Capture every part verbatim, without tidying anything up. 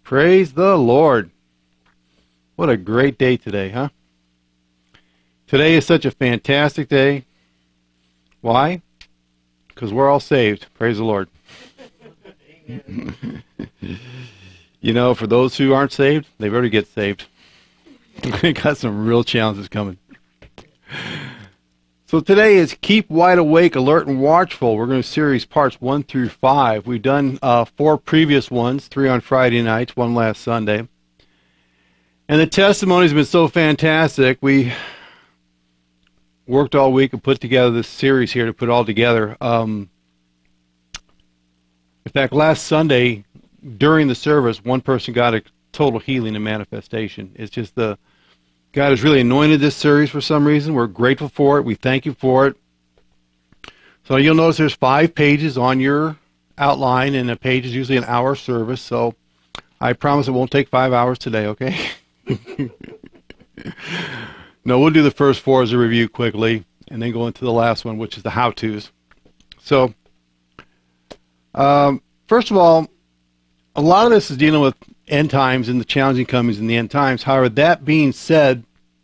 Praise the Lord. What a great day today, huh? Today is such a fantastic day. Why? Because we're all saved. Praise the Lord. You know, for those who aren't saved, they better get saved. We got some real challenges coming. So today is Keep Wide Awake, Alert, and Watchful. We're going to series parts one through five. We've done uh, four previous ones, three on Friday nights, one last Sunday. And the testimony's been so fantastic. We worked all week and put together this series here to put it all together. Um, in fact, last Sunday, during the service, one person got a total healing and manifestation. It's just the God has really anointed this series for some reason. We're grateful for it. We thank you for it. So you'll notice there's five pages on your outline, and a page is usually an hour service. So I promise it won't take five hours today, okay? No, we'll do the first four as a review quickly, and then go into the last one, which is the how-tos. So, um, first of all, a lot of this is dealing with end times and the challenging comings in the end times. However, that being said,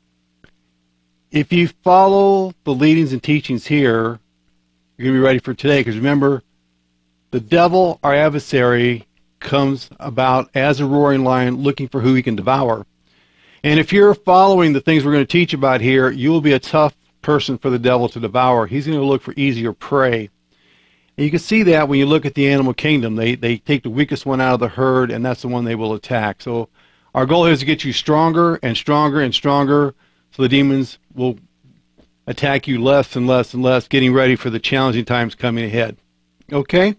if you follow the leadings and teachings here, you're going to be ready for today. Because remember, the devil, our adversary, comes about as a roaring lion looking for who he can devour. And if you're following the things we're going to teach about here, you will be a tough person for the devil to devour. He's going to look for easier prey. And you can see that when you look at the animal kingdom. They, they take the weakest one out of the herd, and that's the one they will attack. So our goal is to get you stronger and stronger and stronger, so the demons will attack you less and less and less, getting ready for the challenging times coming ahead. Okay?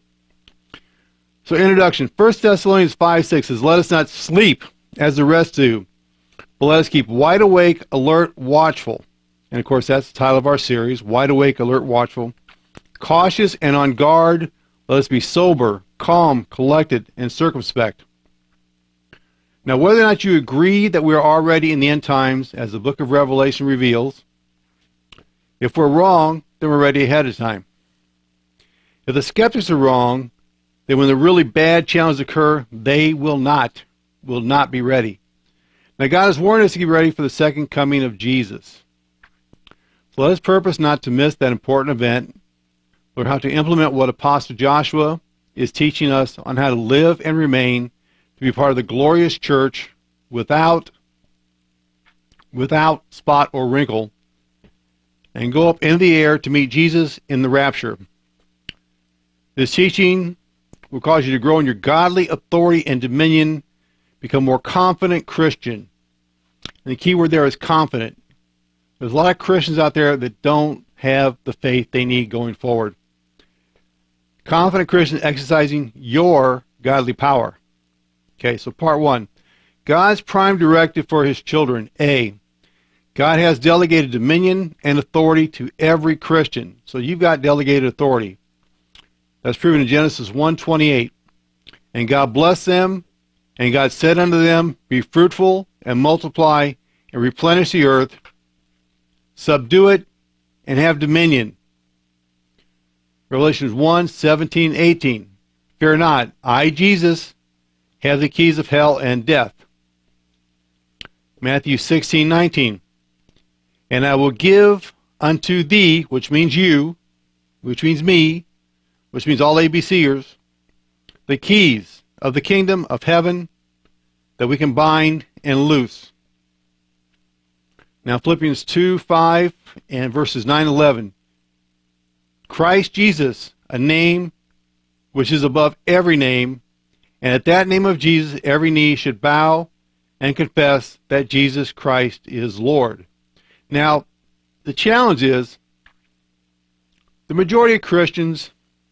So introduction. First Thessalonians five six says, "Let us not sleep as the rest do, but let us keep wide awake, alert, watchful." And of course, that's the title of our series, Wide Awake, Alert, Watchful. "Cautious and on guard, let us be sober, calm, collected, and circumspect." Now, whether or not you agree that we are already in the end times, as the book of Revelation reveals, if we're wrong, then we're ready ahead of time. If the skeptics are wrong, then when the really bad challenges occur, they will not, will not be ready. Now, God has warned us to get ready for the second coming of Jesus. So let us purpose not to miss that important event, or how to implement what Apostle Joshua is teaching us on how to live and remain to be part of the glorious church without, without spot or wrinkle, and go up in the air to meet Jesus in the rapture. This teaching will cause you to grow in your godly authority and dominion, become more confident Christian. And the key word there is confident. There's a lot of Christians out there that don't have the faith they need going forward. Confident Christian exercising your godly power. Okay, so part one. God's prime directive for his children. A, God has delegated dominion and authority to every Christian. So you've got delegated authority. That's proven in Genesis one twenty-eight. "And God blessed them, and God said unto them, Be fruitful, and multiply, and replenish the earth, subdue it, and have dominion." Revelation one seventeen eighteen. "Fear not, I, Jesus, have the keys of hell and death." Matthew sixteen nineteen. "And I will give unto thee," which means you, which means me, which means all ABCers, "the keys of the kingdom of heaven, that we can bind and loose." Now Philippians two five and verses nine eleven. "Christ Jesus, a name which is above every name, and at that name of Jesus every knee should bow and confess that Jesus Christ is Lord." Now, the challenge is, the majority of Christians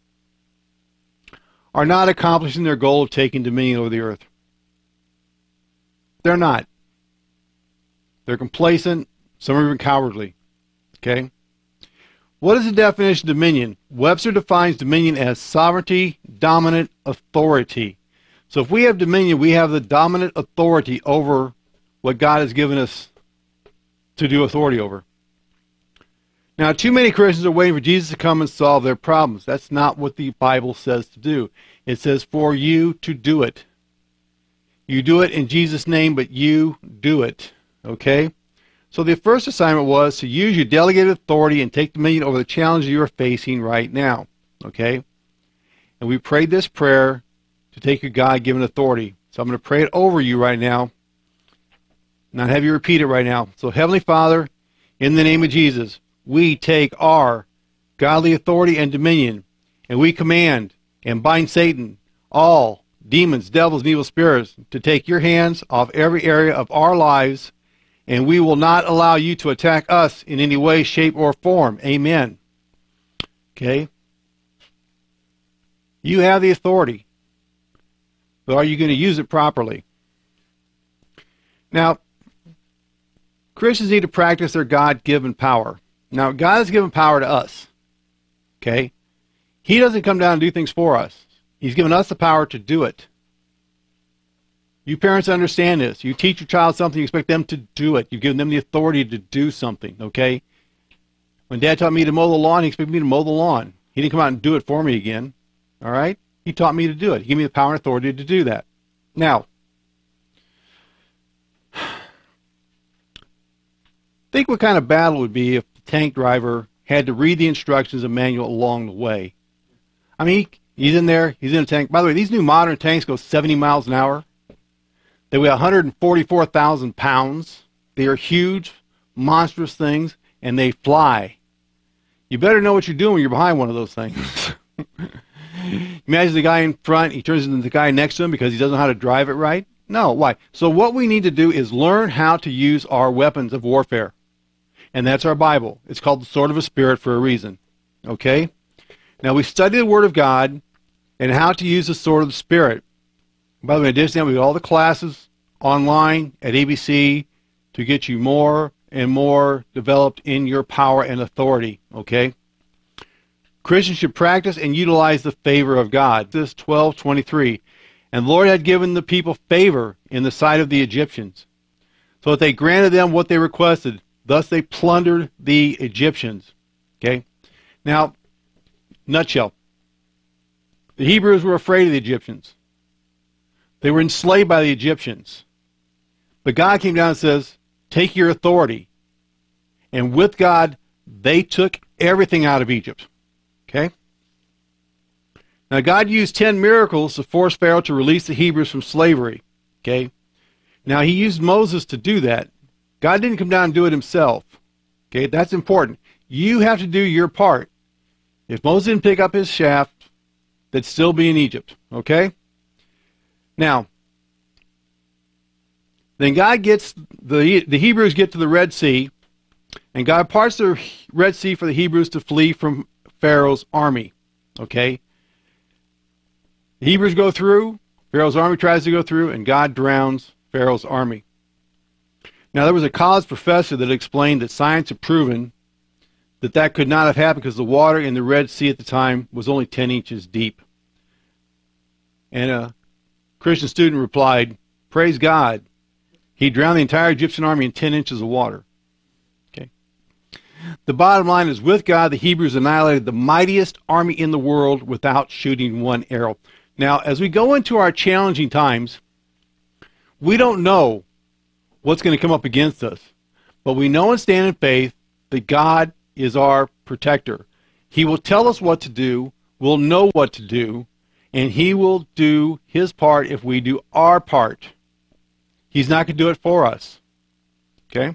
are not accomplishing their goal of taking dominion over the earth. They're not. They're complacent. Some are even cowardly. Okay? What is the definition of dominion? Webster defines dominion as sovereignty, dominant authority. So if we have dominion, we have the dominant authority over what God has given us to do authority over. Now, too many Christians are waiting for Jesus to come and solve their problems. That's not what the Bible says to do. It says for you to do it. You do it in Jesus' name, but you do it. Okay? So the first assignment was to use your delegated authority and take dominion over the challenges you are facing right now. Okay? And we prayed this prayer to take your God-given authority. So I'm going to pray it over you right now. Not have you repeat it right now. So Heavenly Father, in the name of Jesus, we take our godly authority and dominion, and we command and bind Satan, all demons, devils, and evil spirits, to take your hands off every area of our lives, and we will not allow you to attack us in any way, shape, or form. Amen. Okay? You have the authority, but are you going to use it properly? Now, Christians need to practice their God-given power. Now, God has given power to us. Okay? He doesn't come down and do things for us. He's given us the power to do it. You parents understand this. You teach your child something, you expect them to do it. You've given them the authority to do something, okay? When Dad taught me to mow the lawn, he expected me to mow the lawn. He didn't come out and do it for me again, all right? He taught me to do it. He gave me the power and authority to do that. Now, think what kind of battle it would be if the tank driver had to read the instructions and manual along the way. I mean, he, he's in there, he's in a tank. By the way, these new modern tanks go seventy miles an hour. They weigh one hundred forty-four thousand pounds. They are huge, monstrous things, and they fly. You better know what you're doing when you're behind one of those things. Imagine the guy in front, he turns into the guy next to him because he doesn't know how to drive it right. No, why? So what we need to do is learn how to use our weapons of warfare. And that's our Bible. It's called the Sword of the Spirit for a reason. Okay? Now, we study the Word of God and how to use the Sword of the Spirit. By the way, in addition to that, we have all the classes online at A B C to get you more and more developed in your power and authority. Okay? Christians should practice and utilize the favor of God. This twelve twenty-three. And the Lord had given the people favor in the sight of the Egyptians, so that they granted them what they requested. Thus they plundered the Egyptians. Okay? Now, nutshell. The Hebrews were afraid of the Egyptians. They were enslaved by the Egyptians. But God came down and says, take your authority. And with God, they took everything out of Egypt. Okay? Now, God used ten miracles to force Pharaoh to release the Hebrews from slavery. Okay? Now, he used Moses to do that. God didn't come down and do it himself. Okay? That's important. You have to do your part. If Moses didn't pick up his shaft, they'd still be in Egypt. Okay? Now, then God gets, the, the Hebrews get to the Red Sea, and God parts the Red Sea for the Hebrews to flee from Pharaoh's army. Okay? The Hebrews go through, Pharaoh's army tries to go through, and God drowns Pharaoh's army. Now, there was a college professor that explained that science had proven that that could not have happened because the water in the Red Sea at the time was only ten inches deep. And a Christian student replied, praise God, he drowned the entire Egyptian army in ten inches of water. Okay. The bottom line is, with God, the Hebrews annihilated the mightiest army in the world without shooting one arrow. Now, as we go into our challenging times, we don't know what's going to come up against us. But we know and stand in faith that God is our protector. He will tell us what to do, we'll know what to do, and he will do his part if we do our part. He's not going to do it for us. Okay?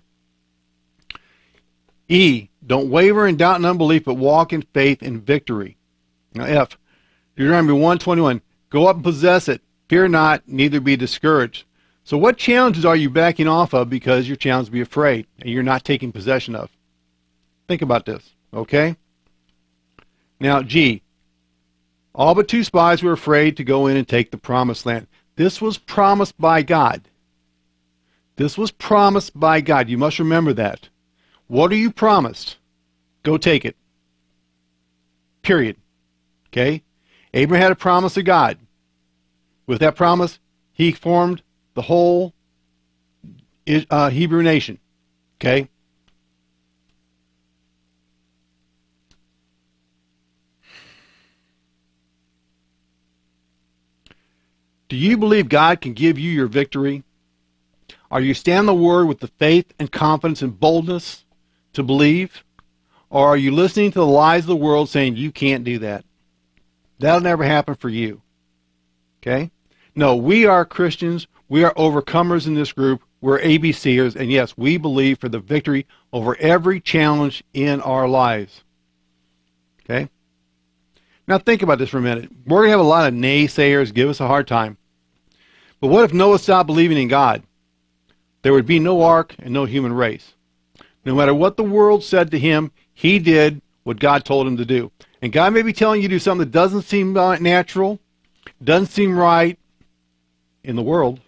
E, don't waver in doubt and unbelief, but walk in faith and victory. Now, F, Deuteronomy one twenty-one, go up and possess it. Fear not, neither be discouraged. So what challenges are you backing off of because you're challenged to be afraid and you're not taking possession of? Think about this, okay? Now, G, all but two spies were afraid to go in and take the promised land. This was promised by God. This was promised by God. You must remember that. What are you promised? Go take it. Period. Okay? Abraham had a promise of God. With that promise, he formed the whole uh, Hebrew nation. Okay? Do you believe God can give you your victory? Are you standing on the Word with the faith and confidence and boldness to believe? Or are you listening to the lies of the world saying you can't do that? That'll never happen for you. Okay? No, we are Christians. We are overcomers in this group. We're A B Cers. And yes, we believe for the victory over every challenge in our lives. Okay? Now think about this for a minute. We're going to have a lot of naysayers give us a hard time. But what if Noah stopped believing in God? There would be no ark and no human race. No matter what the world said to him, he did what God told him to do. And God may be telling you to do something that doesn't seem natural, doesn't seem right in the world,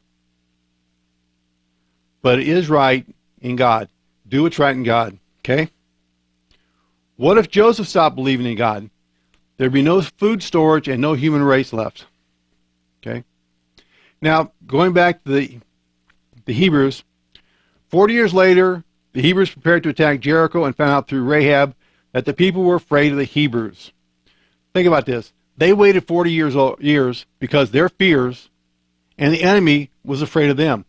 but it is right in God. Do what's right in God. Okay? What if Joseph stopped believing in God? There'd be no food storage and no human race left. Okay? Now, going back to the, the Hebrews, forty years later, the Hebrews prepared to attack Jericho and found out through Rahab that the people were afraid of the Hebrews. Think about this. They waited forty years, years because their fears and the enemy was afraid of them.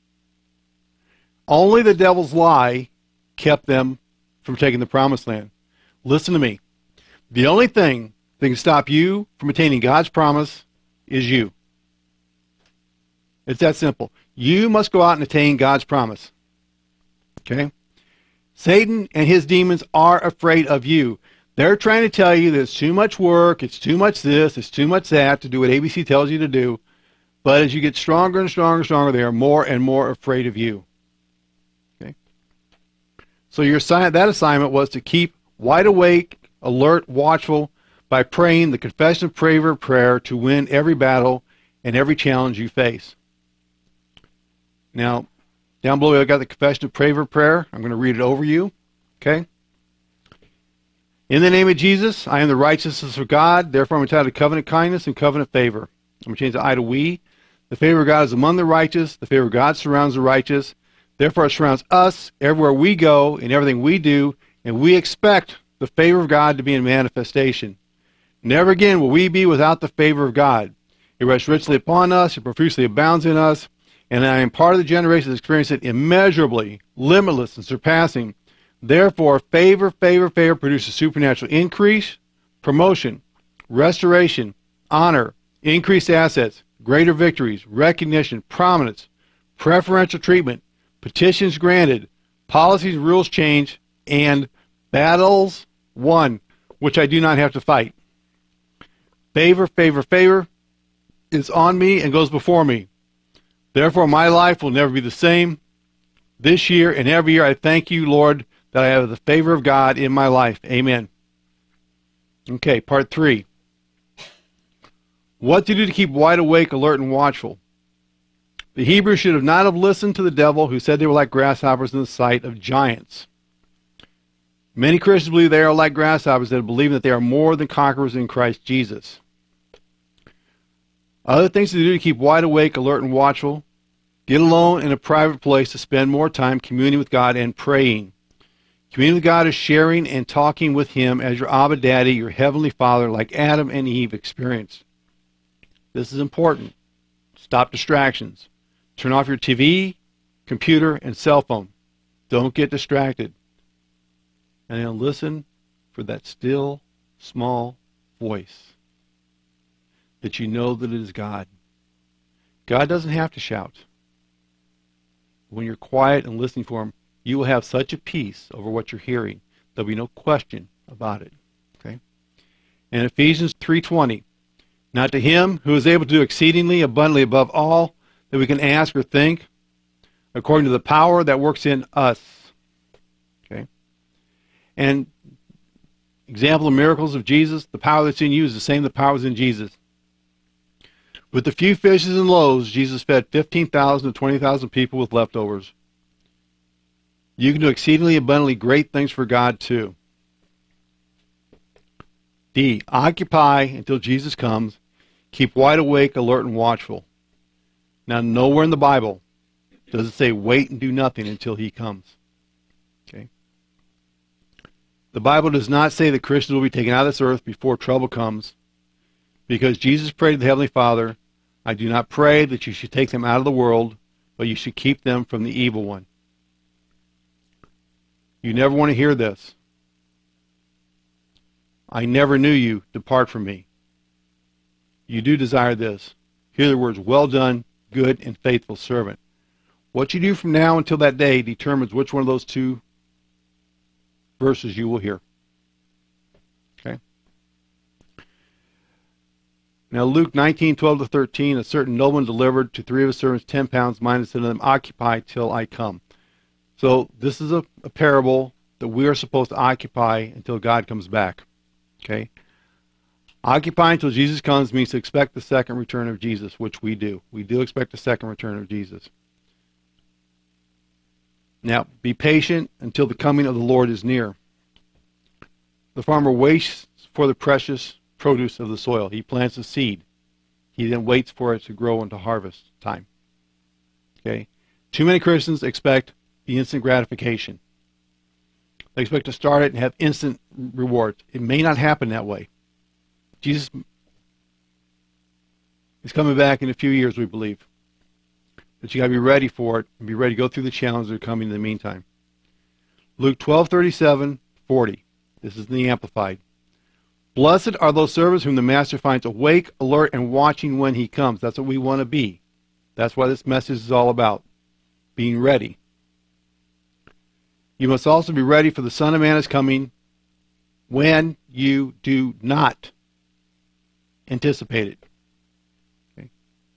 Only the devil's lie kept them from taking the promised land. Listen to me. The only thing that can stop you from attaining God's promise is you. It's that simple. You must go out and attain God's promise. Okay? Satan and his demons are afraid of you. They're trying to tell you that it's too much work, it's too much this, it's too much that to do what A B C tells you to do. But as you get stronger and stronger and stronger, they are more and more afraid of you. Okay? So your that assignment was to keep wide awake, alert, watchful, by praying the confession of prayer prayer to win every battle and every challenge you face. Now, down below, I've got the confession of prayer prayer. I'm going to read it over you. Okay? In the name of Jesus, I am the righteousness of God. Therefore, I'm entitled to covenant kindness and covenant favor. I'm going to change the I to we. The favor of God is among the righteous. The favor of God surrounds the righteous. Therefore, it surrounds us everywhere we go in everything we do, and we expect the favor of God to be in manifestation. Never again will we be without the favor of God. It rests richly upon us. It profusely abounds in us. And I am part of the generation that experience it immeasurably, limitless, and surpassing. Therefore, favor, favor, favor produces supernatural increase, promotion, restoration, honor, increased assets, greater victories, recognition, prominence, preferential treatment, petitions granted, policies and rules changed, and battles won, which I do not have to fight. Favor, favor, favor is on me and goes before me. Therefore, my life will never be the same. This year and every year, I thank you, Lord, that I have the favor of God in my life. Amen. Okay, part three. What to do to keep wide awake, alert, and watchful. The Hebrews should have not have listened to the devil who said they were like grasshoppers in the sight of giants. Many Christians believe they are like grasshoppers that believe that they are more than conquerors in Christ Jesus. Other things to do to keep wide awake, alert, and watchful. Get alone in a private place to spend more time communing with God and praying. Communing with God is sharing and talking with Him as your Abba Daddy, your Heavenly Father, like Adam and Eve experienced. This is important. Stop distractions. Turn off your T V, computer, and cell phone. Don't get distracted. And then listen for that still, small voice that you know that it is God. God doesn't have to shout. When you're quiet and listening for Him, you will have such a peace over what you're hearing. There'll be no question about it. Okay? And Ephesians three twenty, not to Him who is able to do exceedingly abundantly above all that we can ask or think, according to the power that works in us. Okay? And example of miracles of Jesus, the power that's in you is the same the power that's in Jesus. With the few fishes and loaves, Jesus fed fifteen thousand to twenty thousand people with leftovers. You can do exceedingly abundantly great things for God too. D. Occupy until Jesus comes. Keep wide awake, alert, and watchful. Now, nowhere in the Bible does it say wait and do nothing until He comes. Okay? The Bible does not say that Christians will be taken out of this earth before trouble comes, because Jesus prayed to the Heavenly Father, I do not pray that you should take them out of the world, but you should keep them from the evil one. You never want to hear this. I never knew you. Depart from me. You do desire this. Hear the words, well done, good and faithful servant. What you do from now until that day determines which one of those two verses you will hear. Okay? Now Luke nineteen, twelve to thirteen, a certain nobleman delivered to three of his servants ten pounds, minus said to them, occupy till I come. So this is a, a parable that we are supposed to occupy until God comes back. Okay? Occupy until Jesus comes means to expect the second return of Jesus, which we do. We do expect the second return of Jesus. Now, be patient until the coming of the Lord is near. The farmer waits for the precious produce of the soil. He plants a seed. He then waits for it to grow into harvest time. Okay? Too many Christians expect the instant gratification. They expect to start it and have instant rewards. It may not happen that way. Jesus is coming back in a few years, we believe. But you got to be ready for it and be ready to go through the challenges that are coming in the meantime. Luke twelve, thirty-seven, forty. This is in the Amplified. Blessed are those servants whom the master finds awake, alert, and watching when he comes. That's what we want to be. That's what this message is all about. Being ready. You must also be ready, for the Son of Man is coming when you do not anticipate it. Okay.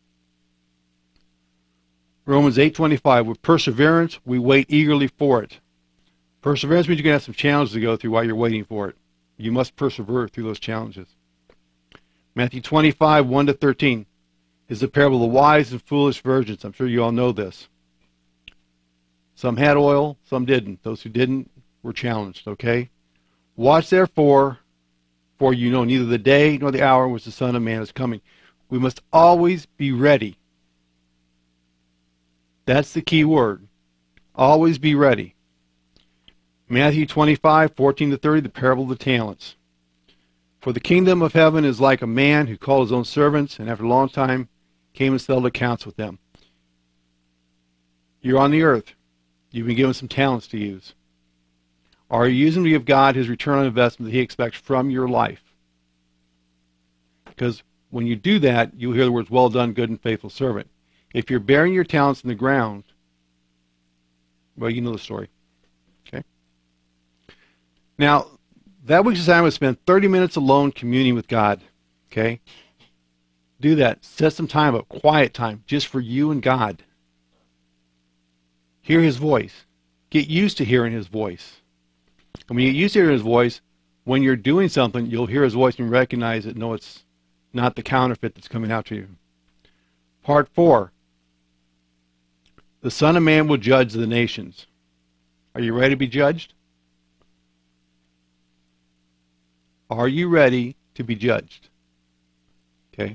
Romans eight twenty-five. With perseverance, we wait eagerly for it. Perseverance means you're going to have some challenges to go through while you're waiting for it. You must persevere through those challenges. Matthew twenty-five, one to thirteen is the parable of the wise and foolish virgins. I'm sure you all know this. Some had oil, some didn't. Those who didn't were challenged, okay? Watch therefore, for you know neither the day nor the hour in which the Son of Man is coming. We must always be ready. That's the key word. Always be ready. Matthew twenty-five, fourteen to thirty, the parable of the talents. For the kingdom of heaven is like a man who called his own servants, and after a long time came and settled accounts with them. You're on the earth. You've been given some talents to use. Are you using them to give God his return on investment that he expects from your life? Because when you do that, you'll hear the words, well done, good and faithful servant. If you're burying your talents in the ground, well, you know the story. Okay? Now, that week's assignment was spend thirty minutes alone communing with God. Okay? Do that. Set some time up, quiet time, just for you and God. Hear his voice. Get used to hearing his voice. And when you get used to hearing his voice, when you're doing something, you'll hear his voice and recognize it. No, it's not the counterfeit that's coming out to you. Part four. The Son of Man will judge the nations. Are you ready to be judged? Are you ready to be judged? Okay.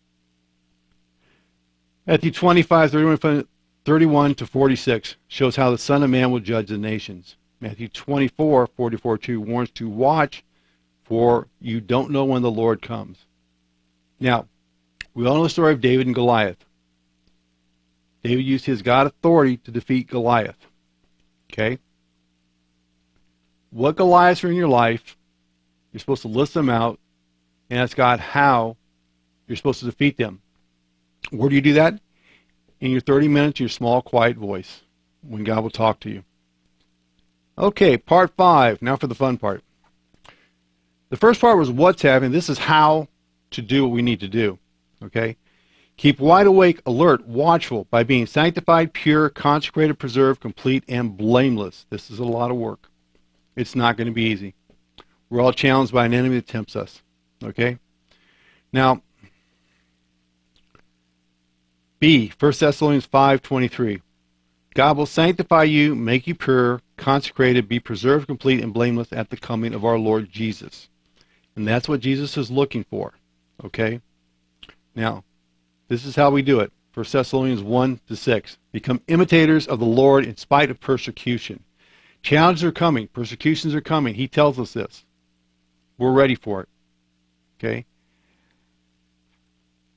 Matthew twenty-five, thirty-one, thirty-one to forty-six shows how the Son of Man will judge the nations. Matthew twenty-four, forty-four, two warns to watch, for you don't know when the Lord comes. Now, we all know the story of David and Goliath. David used his God authority to defeat Goliath. Okay? What Goliaths are in your life, you're supposed to list them out and ask God how you're supposed to defeat them. Where do you do that? In your thirty minutes, your small, quiet voice, when God will talk to you. Okay, part five. Now for the fun part. The first part was what's happening. This is how to do what we need to do. Okay? Keep wide awake, alert, watchful, by being sanctified, pure, consecrated, preserved, complete, and blameless. This is a lot of work. It's not going to be easy. We're all challenged by an enemy that tempts us. Okay? Now, B, First Thessalonians five twenty-three. God will sanctify you, make you pure, consecrated, be preserved, complete, and blameless at the coming of our Lord Jesus. And that's what Jesus is looking for. Okay? Now, this is how we do it. First Thessalonians one to six. Become imitators of the Lord in spite of persecution. Challenges are coming. Persecutions are coming. He tells us this. We're ready for it. Okay?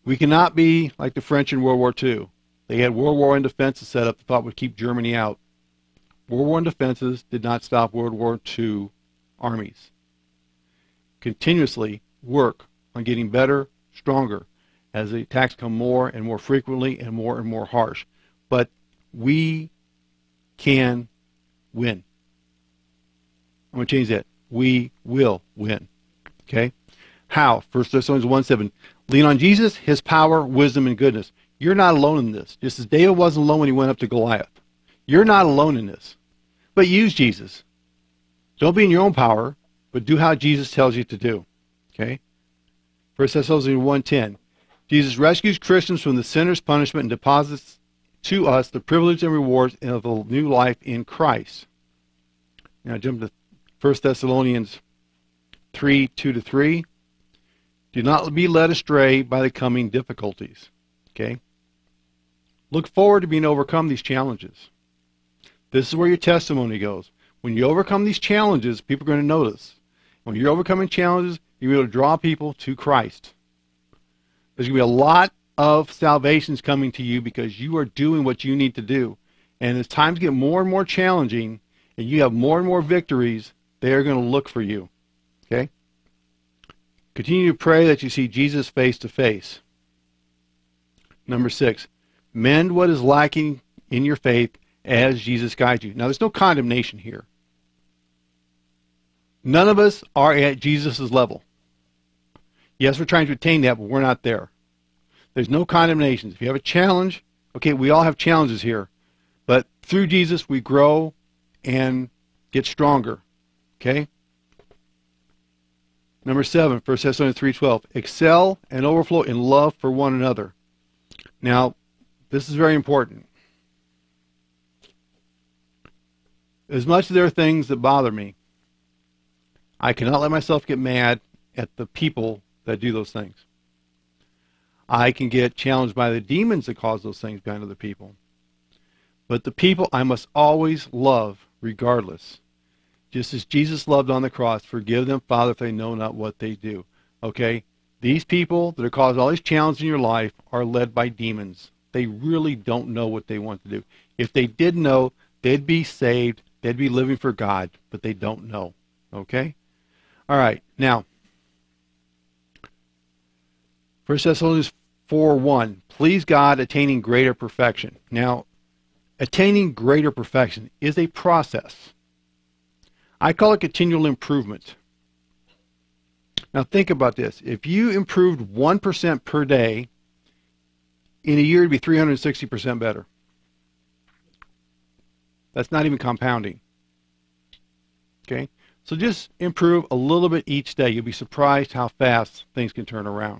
We cannot be like the French in World War Two. They had World War One defenses set up they thought would keep Germany out. World War One defenses did not stop World War Two armies. Continuously work on getting better, stronger, as the attacks come more and more frequently and more and more harsh. But we can win. I'm going to change that. We will win. Okay? How? First Thessalonians one seven. Lean on Jesus, his power, wisdom, and goodness. You're not alone in this. Just as David wasn't alone when he went up to Goliath. You're not alone in this. But use Jesus. Don't be in your own power, but do how Jesus tells you to do. Okay? First Thessalonians one ten. Jesus rescues Christians from the sinner's punishment and deposits to us the privilege and rewards of a new life in Christ. Now jump to First Thessalonians three, two to three. Do not be led astray by the coming difficulties. Okay? Look forward to being overcome these challenges. This is where your testimony goes. When you overcome these challenges, people are going to notice. When you're overcoming challenges, you're able to draw people to Christ. There's going to be a lot of salvations coming to you because you are doing what you need to do. And as times get more and more challenging, and you have more and more victories, they are going to look for you. Okay? Continue to pray that you see Jesus face to face. Number six, mend what is lacking in your faith as Jesus guides you. Now, there's no condemnation here. None of us are at Jesus' level. Yes, we're trying to attain that, but we're not there. There's no condemnations. If you have a challenge, okay, we all have challenges here. But through Jesus, we grow and get stronger. Okay? Number seven, First Thessalonians three twelve. Excel and overflow in love for one another. Now, this is very important. As much as there are things that bother me, I cannot let myself get mad at the people that do those things. I can get challenged by the demons that cause those things behind other people. But the people I must always love regardless. Just as Jesus loved on the cross, forgive them, Father, if they know not what they do. Okay? These people that are causing all these challenges in your life are led by demons. They really don't know what they want to do. If they did know, they'd be saved. They'd be living for God, but they don't know. Okay? All right. Now, First Thessalonians four one. Please God, attaining greater perfection. Now, attaining greater perfection is a process. I call it continual improvement. Now think about this. If you improved one percent per day, in a year it'd be three hundred sixty percent better. That's not even compounding. Okay? So just improve a little bit each day. You'll be surprised how fast things can turn around.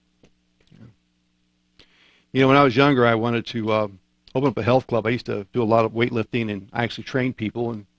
You know, when I was younger, I wanted to uh, open up a health club. I used to do a lot of weightlifting, and I actually trained people. And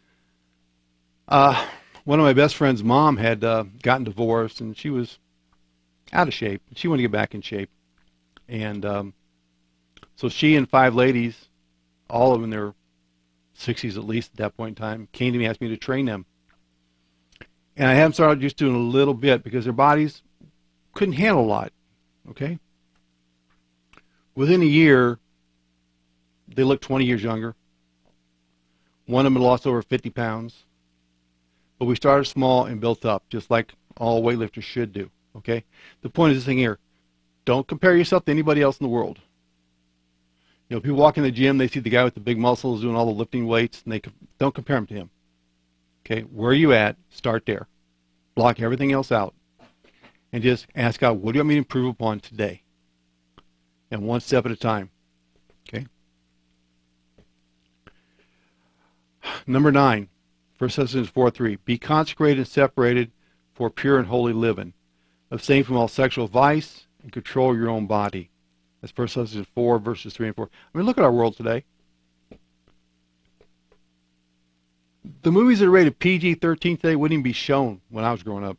uh, one of my best friend's mom had uh, gotten divorced, and she was out of shape. She wanted to get back in shape. And um, so she and five ladies, all of them in their sixties at least at that point in time, came to me and asked me to train them. And I had them started just doing a little bit because their bodies couldn't handle a lot. Okay? Within a year, they looked twenty years younger. One of them had lost over fifty pounds. But we started small and built up, just like all weightlifters should do. Okay? The point is this thing here. Don't compare yourself to anybody else in the world. You know, people walk in the gym, they see the guy with the big muscles doing all the lifting weights, and they don't compare him to him. Okay? Where are you at? Start there. Block everything else out. And just ask God, what do you want me to improve upon today? And one step at a time. Okay? Number nine, First Thessalonians four three. Be consecrated and separated for pure and holy living. Abstain from all sexual vice and control your own body. That's First Thessalonians four, verses three and four. I mean, look at our world today. The movies that are rated P G thirteen today wouldn't even be shown when I was growing up.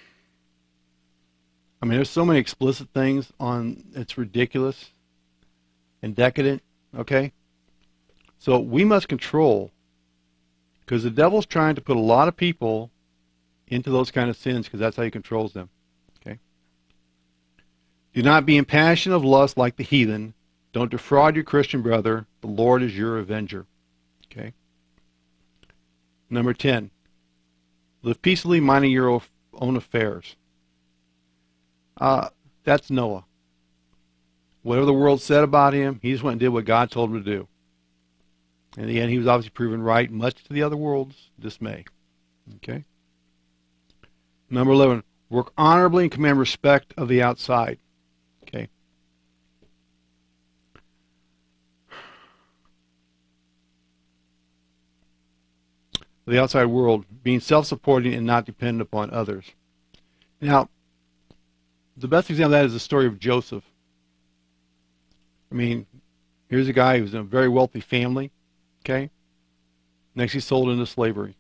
I mean, there's so many explicit things on, it's ridiculous and decadent, okay? So we must control, because the devil's trying to put a lot of people into those kind of sins, because that's how he controls them, okay? Do not be in passion of lust like the heathen. Don't defraud your Christian brother. The Lord is your avenger. Okay. Number ten. Live peaceably, minding your own affairs. Uh, that's Noah. Whatever the world said about him, he just went and did what God told him to do. In the end, he was obviously proven right, much to the other world's dismay. Okay. Number eleven. Work honorably and command respect of the outside. Okay. The outside world, being self-supporting and not dependent upon others. Now, the best example of that is the story of Joseph. I mean, here's a guy who's in a very wealthy family, okay? Next he's sold into slavery.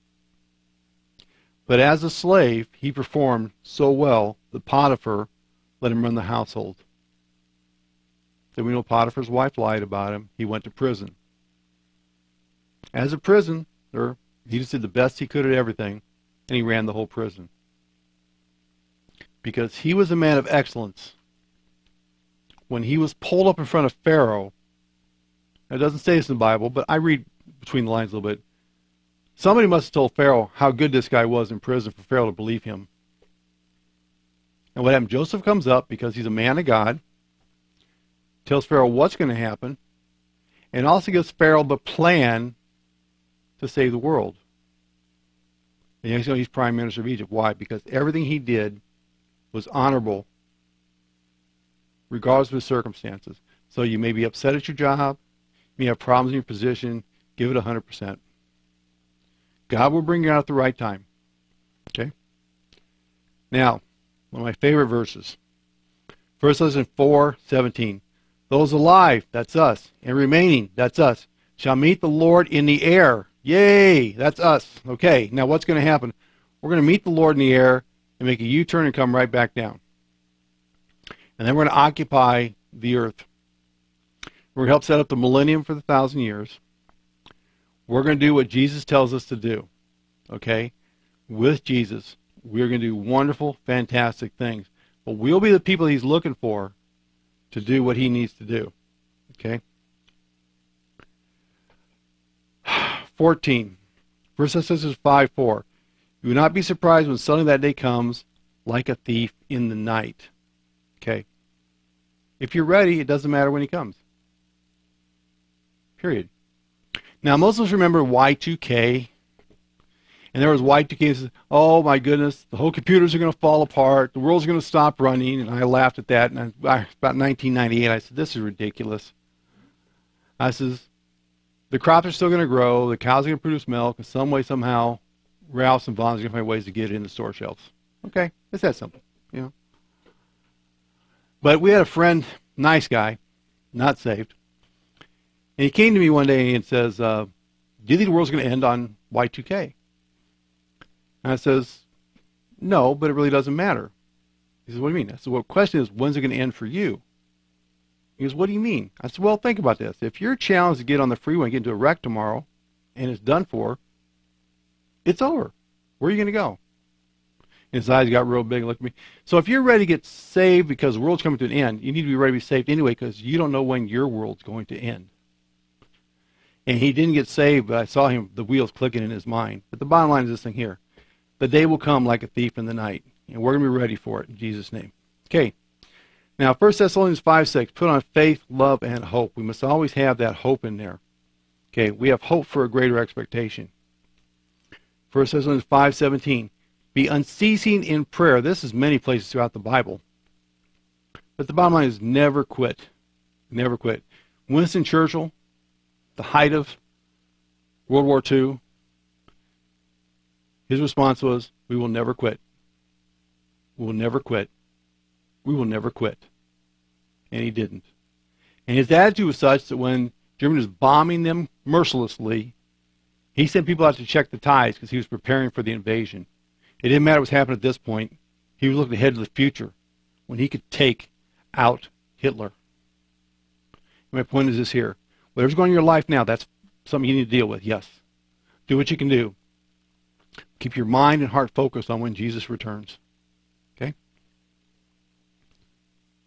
But as a slave, he performed so well that Potiphar let him run the household. Then we know Potiphar's wife lied about him. He went to prison. As a prisoner, he just did the best he could at everything, and he ran the whole prison. Because he was a man of excellence. When he was pulled up in front of Pharaoh, it doesn't say this in the Bible, but I read between the lines a little bit. Somebody must have told Pharaoh how good this guy was in prison for Pharaoh to believe him. And what happened? Joseph comes up because he's a man of God, tells Pharaoh what's going to happen, and also gives Pharaoh the plan to save the world. And you know he's prime minister of Egypt. Why? Because everything he did was honorable, regardless of the circumstances. So you may be upset at your job, you may have problems in your position, give it one hundred percent. God will bring you out at the right time. Okay? Now, one of my favorite verses. First Thessalonians four seventeen. Those alive, that's us, and remaining, that's us, shall meet the Lord in the air. Yay, that's us. Okay, now what's going to happen? We're going to meet the Lord in the air and make a U-turn and come right back down. And then we're going to occupy the earth. We're going to help set up the millennium for the thousand years. We're going to do what Jesus tells us to do. Okay? With Jesus, we're going to do wonderful, fantastic things. But we'll be the people he's looking for to do what he needs to do. Okay? fourteen. First Thessalonians five four. You will not be surprised when suddenly that day comes like a thief in the night. Okay? If you're ready, it doesn't matter when he comes. Period. Now, Muslims remember Y two K. And there was Y two K that says, oh my goodness, the whole computers are going to fall apart. The world's going to stop running. And I laughed at that. And I, about nineteen ninety-eight, I said, this is ridiculous. I says, the crops are still going to grow. The cows are going to produce milk. And some way, somehow, Ralphs and Vons are going to find ways to get it in the store shelves. Okay, it's that simple. You know. But we had a friend, nice guy, not saved. And he came to me one day and says, uh, do you think the world's going to end on Y two K? And I says, no, but it really doesn't matter. He says, what do you mean? I said, well, the question is, when's it going to end for you? He goes, what do you mean? I said, well, think about this. If you're challenged to get on the freeway and get into a wreck tomorrow, and it's done for, it's over. Where are you going to go? And his eyes got real big and looked at me. So if you're ready to get saved because the world's coming to an end, you need to be ready to be saved anyway because you don't know when your world's going to end. And he didn't get saved, but I saw him, the wheels clicking in his mind. But the bottom line is this thing here. The day will come like a thief in the night, and we're going to be ready for it in Jesus' name. Okay. Now, First Thessalonians five six, put on faith, love, and hope. We must always have that hope in there. Okay, we have hope for a greater expectation. First Thessalonians five seventeen, be unceasing in prayer. This is many places throughout the Bible. But the bottom line is never quit. Never quit. Winston Churchill, the height of World War Two, his response was, we will never quit. We will never quit. We will never quit. And he didn't. And his attitude was such that when Germany was bombing them mercilessly, he sent people out to check the ties because he was preparing for the invasion. It didn't matter what was happening at this point. He was looking ahead to the future when he could take out Hitler. My point is this here. Whatever's going on in your life now, that's something you need to deal with, yes. Do what you can do. Keep your mind and heart focused on when Jesus returns. Okay?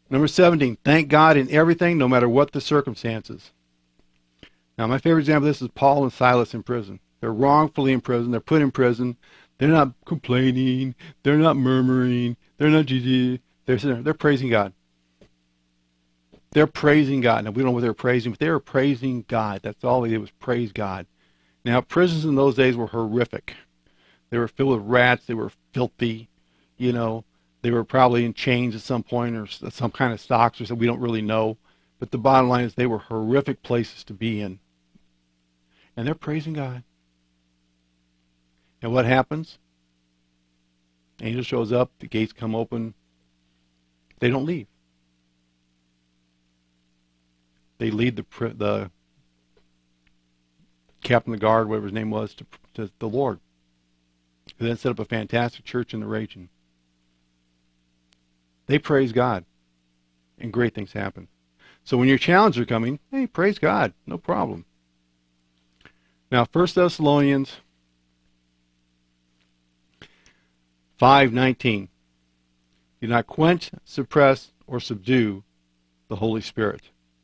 Number seventeen, thank God in everything, no matter what the circumstances. Now, my favorite example of this is Paul and Silas in prison. They're wrongfully in prison. They're put in prison. They're not complaining. They're not murmuring. They're not They're sitting there. They're praising God. They're praising God. Now, we don't know what they were praising, but they were praising God. That's all they did was praise God. Now, prisons in those days were horrific. They were filled with rats. They were filthy. You know, they were probably in chains at some point or some kind of stocks or something. We don't really know. But the bottom line is they were horrific places to be in. And they're praising God. And what happens? Angel shows up. The gates come open. They don't leave. They lead the the captain of the guard, whatever his name was, to, to the Lord. Who then set up a fantastic church in the region. They praise God, and great things happen. So when your challenges are coming, hey, praise God, no problem. Now, First Thessalonians five nineteen. Do not quench, suppress, or subdue the Holy Spirit.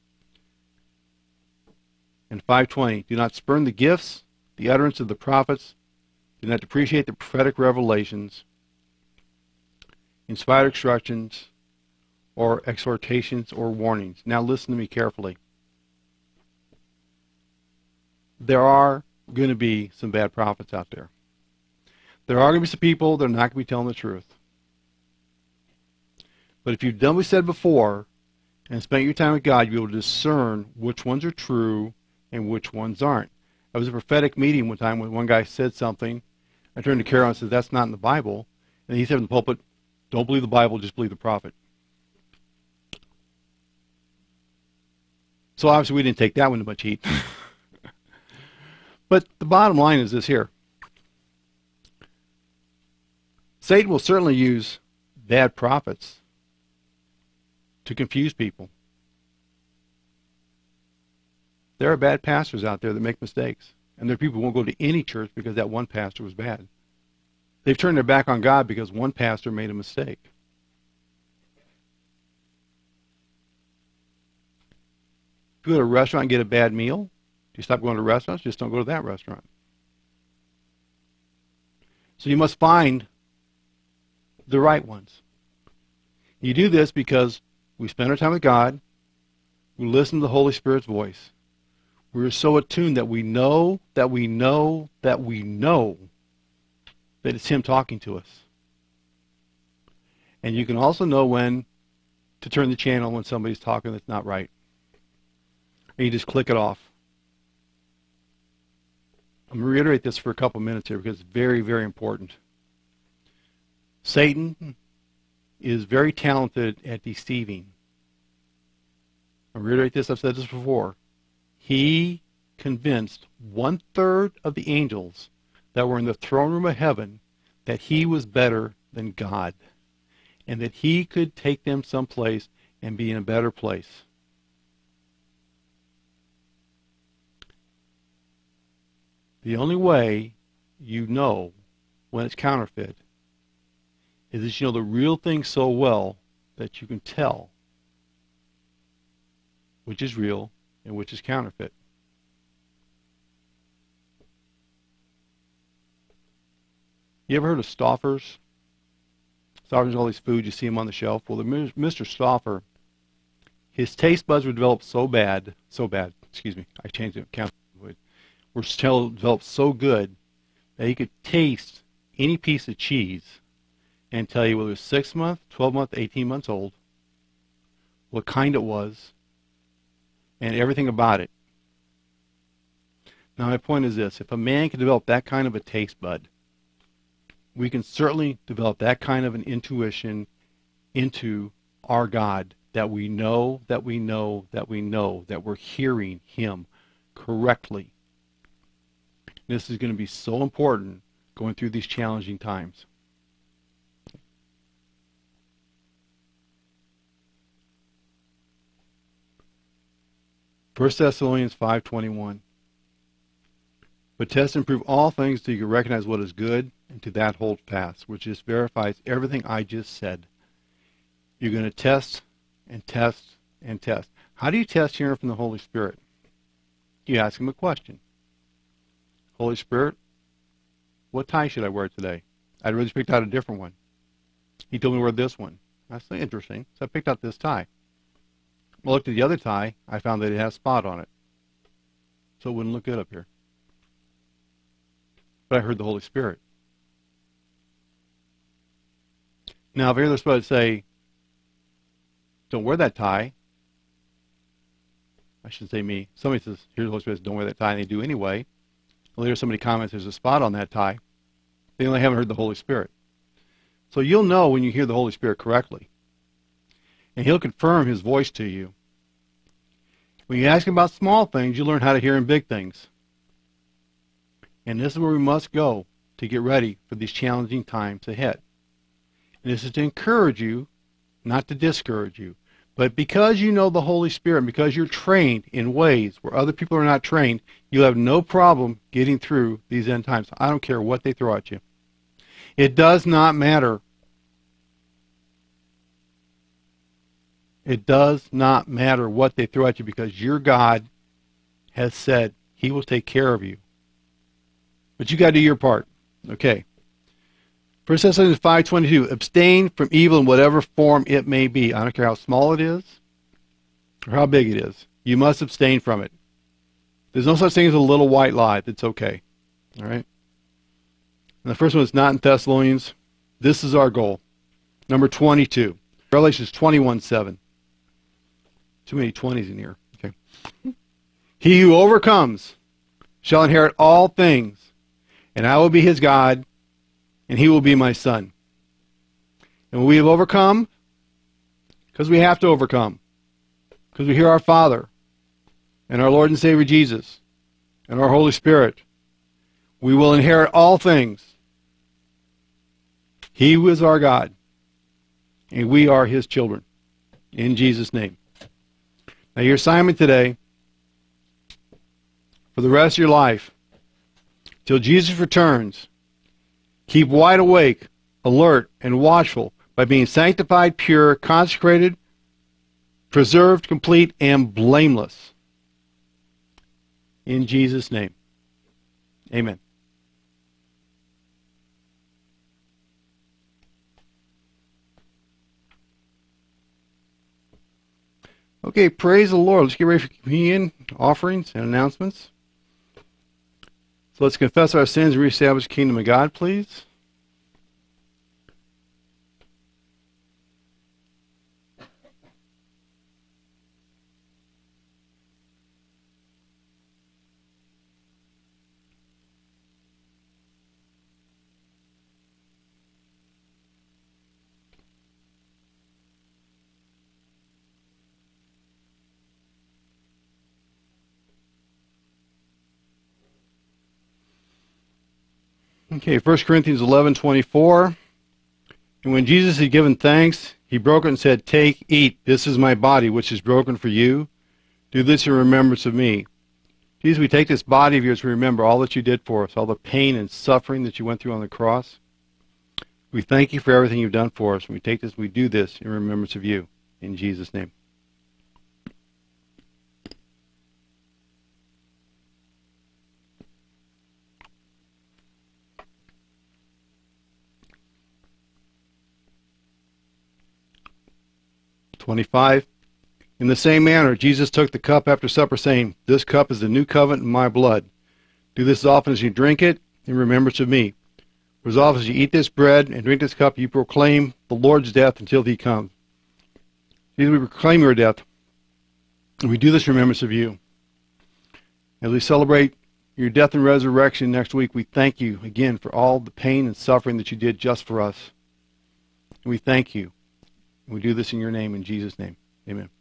And five twenty, do not spurn the gifts, the utterance of the prophets, do not depreciate the prophetic revelations, inspired instructions, or exhortations or warnings. Now listen to me carefully. There are going to be some bad prophets out there. There are going to be some people that are not going to be telling the truth. But if you've done what we said before and spent your time with God, you'll be able to discern which ones are true and which ones aren't. I was at a prophetic meeting one time when one guy said something. I turned to Carol and said, that's not in the Bible. And he said in the pulpit, don't believe the Bible, just believe the prophet. So obviously we didn't take that one to much heat. But the bottom line is this here. Satan will certainly use bad prophets to confuse people. There are bad pastors out there that make mistakes. And there are people who won't go to any church because that one pastor was bad. They've turned their back on God because one pastor made a mistake. If you go to a restaurant and get a bad meal, do you stop going to restaurants? Just don't go to that restaurant. So you must find the right ones. You do this because we spend our time with God. We listen to the Holy Spirit's voice. We're so attuned that we know, that we know, that we know that it's Him talking to us. And you can also know when to turn the channel when somebody's talking that's not right. And you just click it off. I'm going to reiterate this for a couple minutes here because it's very, very important. Satan is very talented at deceiving. I'll reiterate this, I've said this before. He convinced one-third of the angels that were in the throne room of heaven that he was better than God and that he could take them someplace and be in a better place. The only way you know when it's counterfeit is that you know the real thing so well that you can tell which is real and which is counterfeit. You ever heard of Stouffer's? Stouffer's all these foods, you see them on the shelf. Well, the Mister Stauffer, his taste buds were developed so bad, so bad, excuse me, I changed it, count, were still developed so good that he could taste any piece of cheese and tell you whether it was six months, twelve months, eighteen months old, what kind it was, and everything about it. Now my point is this, if a man can develop that kind of a taste bud, we can certainly develop that kind of an intuition into our God, that we know, that we know, that we know, that we're hearing Him correctly. This is going to be so important going through these challenging times. First Thessalonians five twenty-one. But test and prove all things till you can recognize what is good, and to that hold fast, which just verifies everything I just said. You're going to test and test and test. How do you test hearing from the Holy Spirit? You ask him a question. Holy Spirit, what tie should I wear today? I'd really picked out a different one. He told me to wear this one. That's interesting. So I picked out this tie. I looked at the other tie. I found that it had a spot on it. So it wouldn't look good up here. But I heard the Holy Spirit. Now, if I hear the Spirit say, don't wear that tie, I shouldn't say me. Somebody says, here's the Holy Spirit says, don't wear that tie, and they do anyway. Later somebody comments, there's a spot on that tie. They only haven't heard the Holy Spirit. So you'll know when you hear the Holy Spirit correctly. And he'll confirm his voice to you. When you ask him about small things, you learn how to hear in big things. And this is where we must go to get ready for these challenging times ahead. And this is to encourage you, not to discourage you. But because you know the Holy Spirit, because you're trained in ways where other people are not trained, you'll have no problem getting through these end times. I don't care what they throw at you. It does not matter. It does not matter what they throw at you, because your God has said he will take care of you. But you got to do your part. Okay. First Thessalonians five twenty-two, abstain from evil in whatever form it may be. I don't care how small it is or how big it is. You must abstain from it. There's no such thing as a little white lie that's okay. All right? And the first one is not in Thessalonians. This is our goal. Number twenty-two. Revelations twenty-one seven. Too many twenties in here. Okay. He who overcomes shall inherit all things, and I will be his God, and he will be my son. And when we have overcome, because we have to overcome, because we hear our Father, and our Lord and Savior Jesus, and our Holy Spirit, we will inherit all things. He is our God, and we are his children. In Jesus' name. Now your assignment today, for the rest of your life, till Jesus returns, keep wide awake, alert, and watchful by being sanctified, pure, consecrated, preserved, complete, and blameless. In Jesus' name. Amen. Okay, praise the Lord. Let's get ready for communion, offerings, and announcements. So let's confess our sins and reestablish the kingdom of God, please. Okay, First Corinthians eleven twenty-four. And when Jesus had given thanks, he broke it and said, take, eat. This is my body, which is broken for you. Do this in remembrance of me. Jesus, we take this body of yours to remember all that you did for us, all the pain and suffering that you went through on the cross. We thank you for everything you've done for us. When we take this, we do this in remembrance of you. In Jesus' name. twenty-five. In the same manner, Jesus took the cup after supper, saying, this cup is the new covenant in my blood. Do this as often as you drink it in remembrance of me. For as often as you eat this bread and drink this cup, you proclaim the Lord's death until he comes. Jesus, we proclaim your death, and we do this in remembrance of you. As we celebrate your death and resurrection next week, we thank you again for all the pain and suffering that you did just for us. And we thank you. We do this in your name, in Jesus' name. Amen.